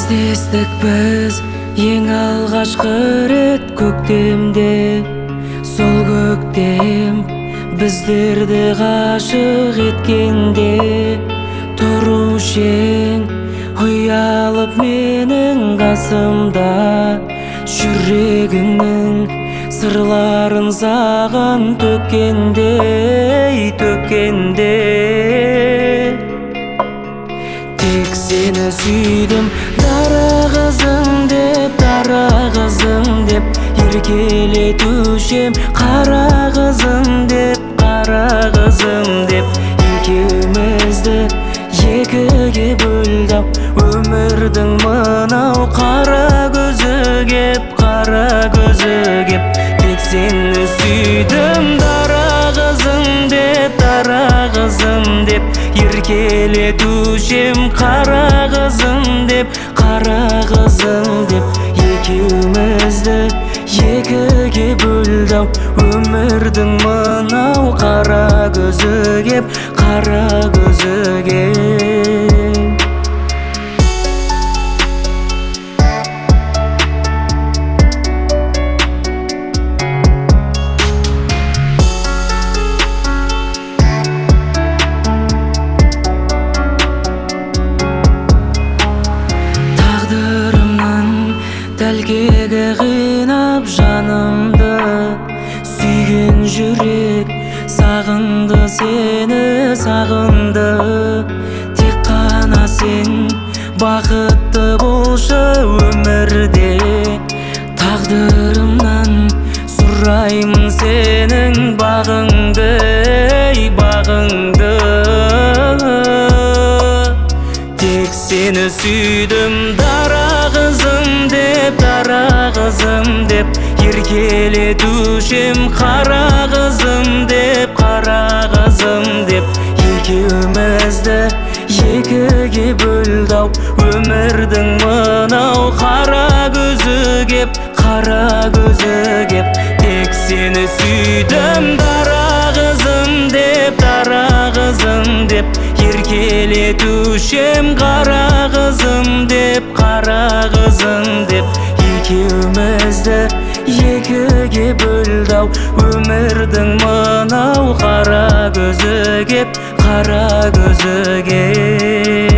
Кездестік біз ең алғашқы рет көктемде. Сол көктем біздерді ғашық еткенде. Тұрушы ең ұялып менің қасымда, жүрегіңнің сырларын саған төккенде. Тек сені сүйдім, дара қызым деп, еркелетушем қара қызым деп, екеумізді екіге бөлді өмірдің мынау қара көзі кеп. Тек сені сүйдім, дара қызым деп, еркелетушем қара қызым деп, екеумізді екіге бөлді өмірдің мынау қара көзі кеп. Тәлкегі қинап жанымды, сүйген жүрек сағынды, сені сағынды. Тек қана сен бақытты болшы өмірде, тағдырымнан сұраймын сенің бағыңды. Тек сені сүйдім, дара қызым деп, еркелетушем қара қызым деп, екеумізді екіге бөлді өмірдің мынау қара көзі кеп. Тек сені сүйдім, дара қызым деп, еркелетушем қара қызым деп, екеумізді екіге бөлді өмірдің мынау қара көзі кеп.